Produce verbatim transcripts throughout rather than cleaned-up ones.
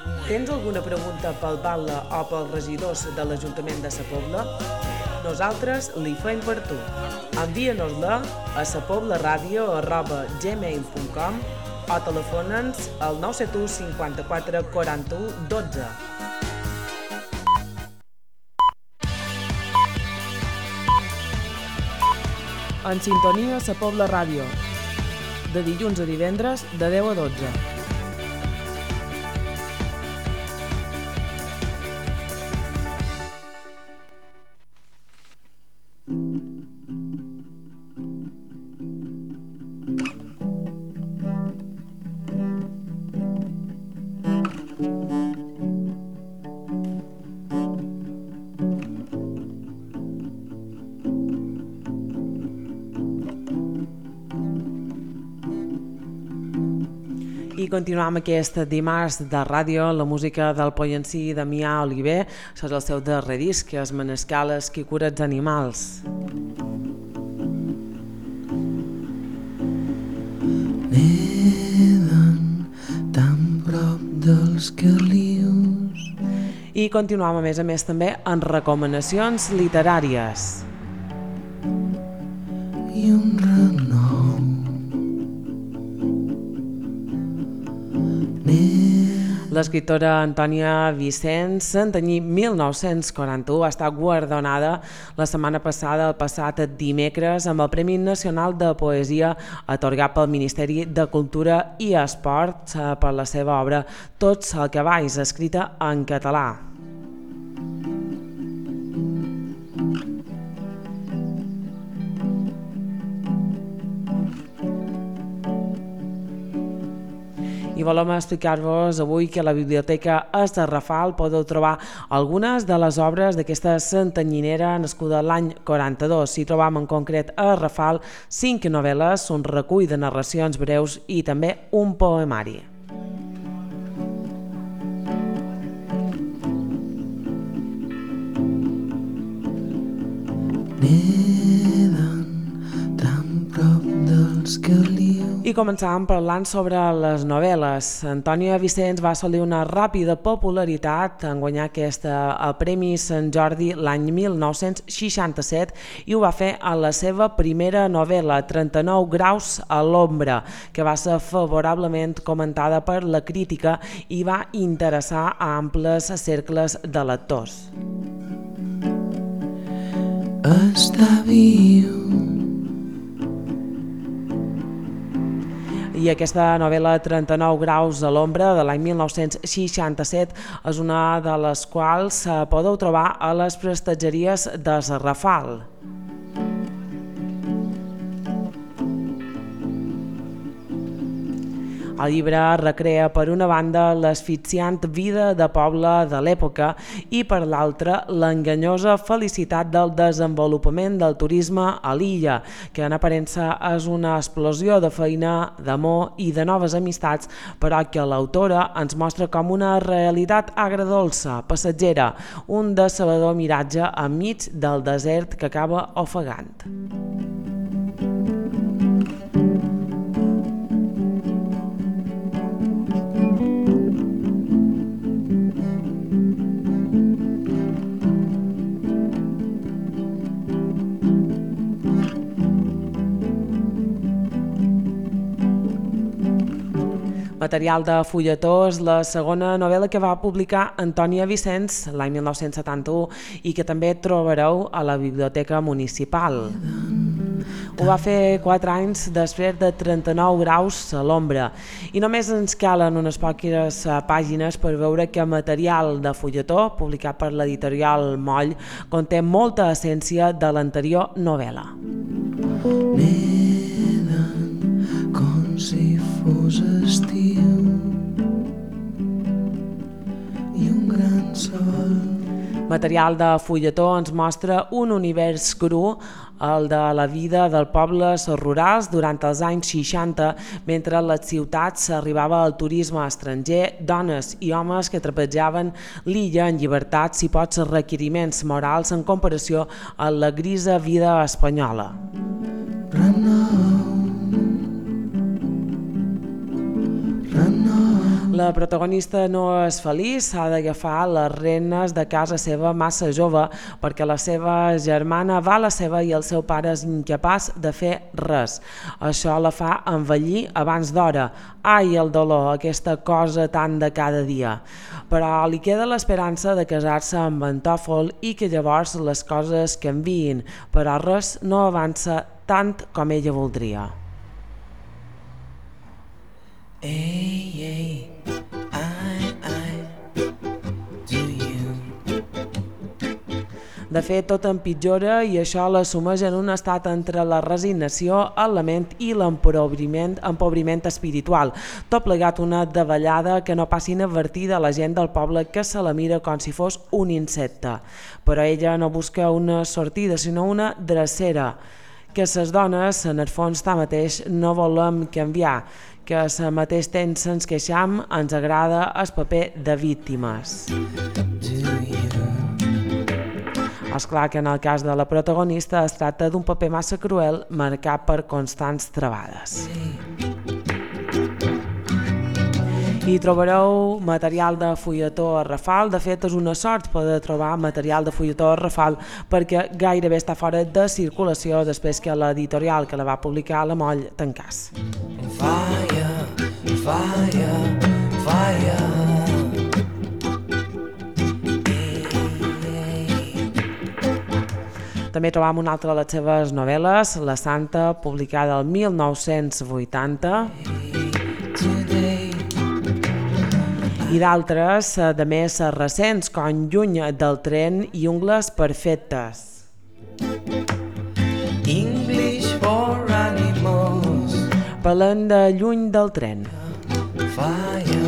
Tens alguna pregunta pel batlle o pels regidors de l'Ajuntament de Sa Pobla? Nosaltres li fem per tu. Envia-nos-la a sapoblaradio arroba gmail punt com o telefona'ns al nou set u cinquanta-quatre quaranta-u dotze. En sintonia Sa Pobla Ràdio, de dilluns a divendres de deu a dotze. I continuam aquest dimarts de ràdio, la música del Pollencí i Damià Oliver. Això és el seu darrer disc, que és Menescales qui cura els animals. Neden tan prop dels calius. I continuam a més a més també en recomanacions literàries. I un renou. L'escriptora Antònia Vicens, Santanyí mil nou-cents quaranta-u, va estar guardonada la setmana passada, el passat dimecres, amb el Premi Nacional de Poesia atorgat pel Ministeri de Cultura i Esport per la seva obra Tots al cavalls, escrita en català. I volem explicar-vos avui que a la Biblioteca Es de Rafal podeu trobar algunes de les obres d'aquesta santanyinera nascuda l'any quaranta-dos. S'hi trobam en concret a Rafal cinc novel·les, un recull de narracions breus i també un poemari. Neden tan prop dels calius. I començàvem parlant sobre les novel·les. Antònia Vicens va assolir una ràpida popularitat en guanyar aquest Premi Sant Jordi l'any mil nou-cents seixanta-set i ho va fer a la seva primera novel·la, trenta-nou graus a l'ombra, que va ser favorablement comentada per la crítica i va interessar a amples cercles de lectors. Està viu. I aquesta novel·la trenta-nou graus a l'ombra de l'any mil nou-cents seixanta-set és una de les quals podeu trobar a les prestatgeries de Rafal. El llibre recrea per una banda l'asfixiant vida de poble de l'època i per l'altra l'enganyosa felicitat del desenvolupament del turisme a l'illa, que en aparença és una explosió de feina, d'amor i de noves amistats, però que l'autora ens mostra com una realitat agredolça, passatgera, un decebedor miratge enmig del desert que acaba ofegant. Material de fulletó és la segona novel·la que va publicar Antònia Vicens l'any mil nou-cents setanta-u i que també trobareu a la Biblioteca Municipal. Ho va fer quatre anys després de trenta-nou graus a l'ombra i només ens calen unes poques pàgines per veure que material de fulletó publicat per l'editorial Moll conté molta essència de l'anterior novel·la. Neden com si fos estiu i un gran sol. Material de fulletó ens mostra un univers cru, el de la vida del pobles rurals durant els anys seixanta, mentre a les ciutats arribava el turisme estranger, dones i homes que trepitjaven l'illa en llibertats i pocs requeriments morals en comparació a la grisa vida espanyola. Renou, renou. La protagonista no és feliç, s'ha d'agafar les regnes de casa seva massa jove perquè la seva germana va a la seva i el seu pare és incapaç de fer res. Això la fa envellir abans d'hora. Ai, el dolor, aquesta cosa tan de cada dia. Però li queda l'esperança de casar-se amb en Tòfol i que llavors les coses canviïn, però res no avança tant com ella voldria. Ei, ei, ai, ai, do you? De fet, tot empitjora i això la sumeix en un estat entre la resignació, el lament i l'empobriment empobriment espiritual. Tot plegat una davallada que no passi inadvertida a la gent del poble que se la mira com si fos un insecte. Però ella no busca una sortida, sinó una drecera. Que les dones, en el fons tanmateix, no volem canviar, que al mateix temps ens queixam, ens agrada el paper de víctimes. És clar que en el cas de la protagonista es tracta d'un paper massa cruel marcat per constants travades. Hi trobareu material de fulletó a Rafal. De fet, és una sort poder trobar material de fulletó a Rafal perquè gairebé està fora de circulació després que l'editorial que la va publicar a la Moll tancàs. Fire, fire, fire. També trobam una altra de les seves novel·les, La Santa, publicada el mil nou-cents vuitanta. I d'altres, de més recents, com Lluny del tren i Ungles perfectes. English for animals. Parlem de Lluny del tren. Fire.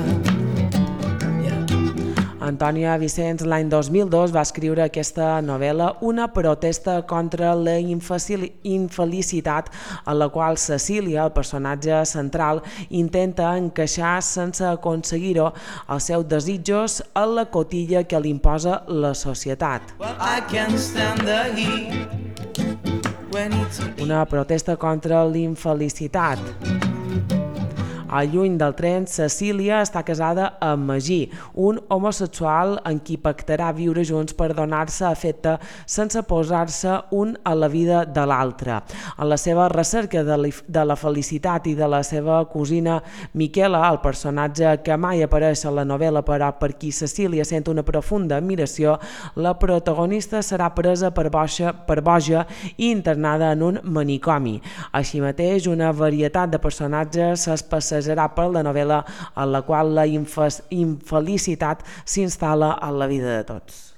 Antònia Vicenç l'any dos mil dos va escriure aquesta novel·la, una protesta contra la infelicitat en la qual Cecília, el personatge central, intenta encaixar sense aconseguir-ho els seus desitjos a la cotilla que li imposa la societat. Well, I can't stand the heat when it's Una protesta contra l'infelicitat. A Lluny del tren, Cecília està casada amb Magí, un homosexual en qui pactarà viure junts per donar-se afecte sense posar-se un a la vida de l'altre. En la seva recerca de la felicitat i de la seva cosina Miquela, el personatge que mai apareix a la novel·la però per qui Cecília sent una profunda admiració, la protagonista serà presa per boja, per boja i internada en un manicomi. Així mateix, una varietat de personatges es passejarà per la novel·la en la qual la infelicitat s'instal·la en la vida de tots.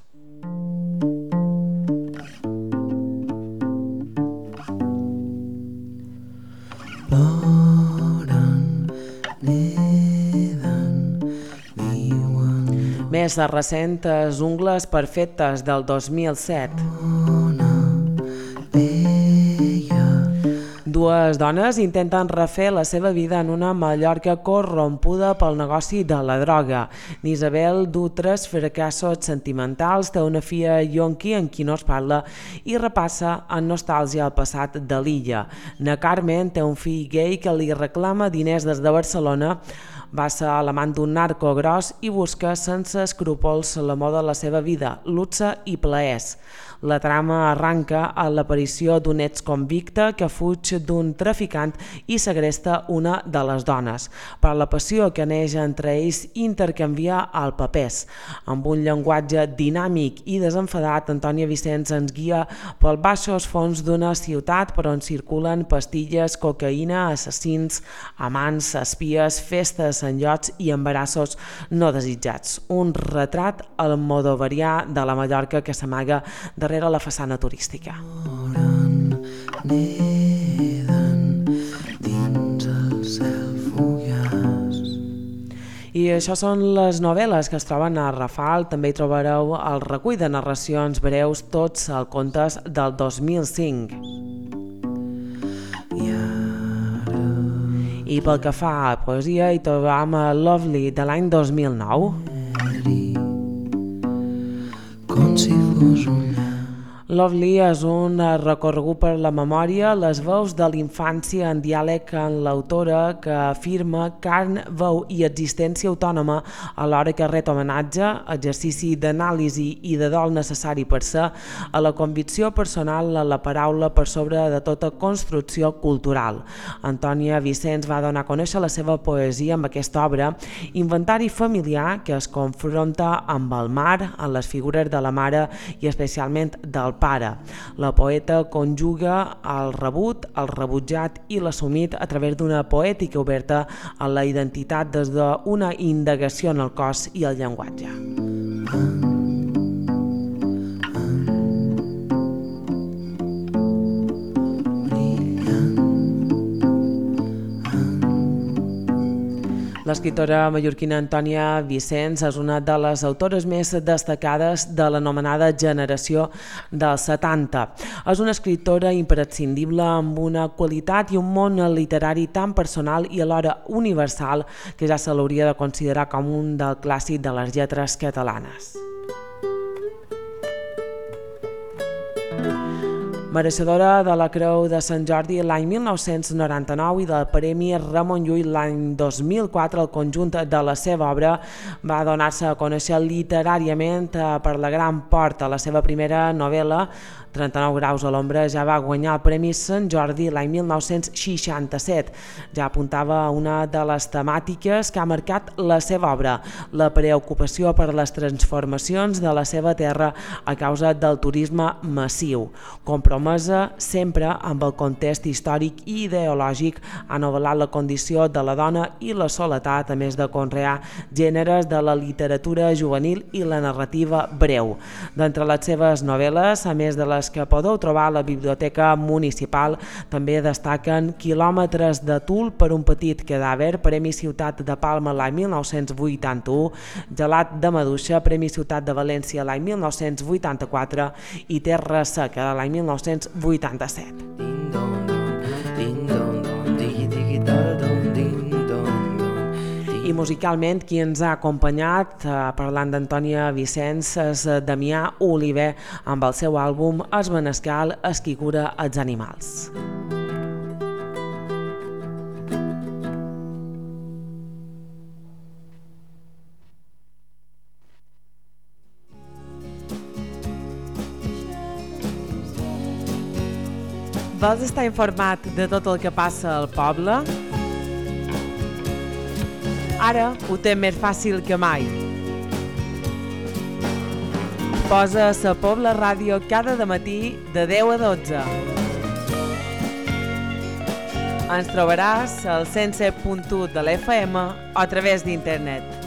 Ploren, neden, viuen. Més recentes, Ungles perfectes del dos mil set. Ona, bella. Dues dones intenten refer la seva vida en una Mallorca corrompuda pel negoci de la droga. N'Isabel du tres fracassos sentimentals, té una filla yonqui en qui no es parla i repassa en nostàlgia el passat de l'illa. Na Carmen té un fill gay que li reclama diners des de Barcelona, va ser l'amant d'un narco gros i busca sense escrúpols l'amor de la seva vida, luxe i plaers. La trama arranca a l'aparició d'un exconvicte que fuig d'un traficant i segresta una de les dones. Però la passió que neix entre ells intercanvia el papers. Amb un llenguatge dinàmic i desenfadat, Antònia Vicenç ens guia pels baixos fons d'una ciutat per on circulen pastilles, cocaïna, assassins, amants, espies, festes en llocs i embarassos no desitjats. Un retrat almodovarià de la Mallorca que s'amaga darrere la façana turística. Ploren, neden, dins el cel fugaç. I això són les novel·les que es troben a Rafal. També hi trobareu el recull de narracions breus, tots els contes del dos mil cinc. I ara I pel que fa a poesia, hi trobam a Lovely de l'any dos mil nou. com si fos un llac. Lovely és un recorregut per la memòria, les veus de l'infància en diàleg amb l'autora, que afirma carn, veu i existència autònoma alhora que ret homenatge, exercici d'anàlisi i de dol necessari per ser, a la convicció personal a la paraula per sobre de tota construcció cultural. Antònia Vicens va donar a conèixer la seva poesia amb aquesta obra, inventari familiar que es confronta amb el mar, amb les figures de la mare i especialment del pare. La poeta conjuga el rebut, el rebutjat i l'assumit a través d'una poètica oberta a la identitat des d'una indagació en el cos i el llenguatge. L'escriptora mallorquina Antònia Vicens és una de les autores més destacades de l'anomenada generació dels setanta. És una escriptora imprescindible amb una qualitat i un món literari tan personal i alhora universal que ja se l'hauria de considerar com un del clàssic de les lletres catalanes. Mereixedora de la Creu de Sant Jordi l'any mil nou-cents noranta-nou i del Premi Ramon Llull l'any dos mil quatre, el conjunt de la seva obra va donar-se a conèixer literàriament per La gran porta. La seva primera novel·la, trenta-nou graus a l'ombra, ja va guanyar el Premi Sant Jordi l'any mil nou-cents seixanta-set. Ja apuntava a una de les temàtiques que ha marcat la seva obra, la preocupació per les transformacions de la seva terra a causa del turisme massiu. Compromesa sempre amb el context històric i ideològic, ha novel·lat la condició de la dona i la soledat, a més de conrear gèneres de la literatura juvenil i la narrativa breu. D'entre les seves novel·les, a més de les que podeu trobar a la Biblioteca Municipal, també destaquen Quilòmetres de tul per un petit cadàver, Premi Ciutat de Palma l'any mil nou-cents vuitanta-u, Gelat de Maduixa, Premi Ciutat de València l'any mil nou-cents vuitanta-quatre i Terra Seca l'any mil nou-cents vuitanta-set. I musicalment qui ens ha acompanyat eh, parlant d'Antònia Vicens és Damià Oliver amb el seu àlbum Es Benescal, es qui cura els animals. Vols estar informat de tot el que passa al poble? Ara ho té més fàcil que mai. Posa Sa Pobla Ràdio cada dematí de deu a dotze. Ens trobaràs al cent set punt u de l'F M o a través d'internet.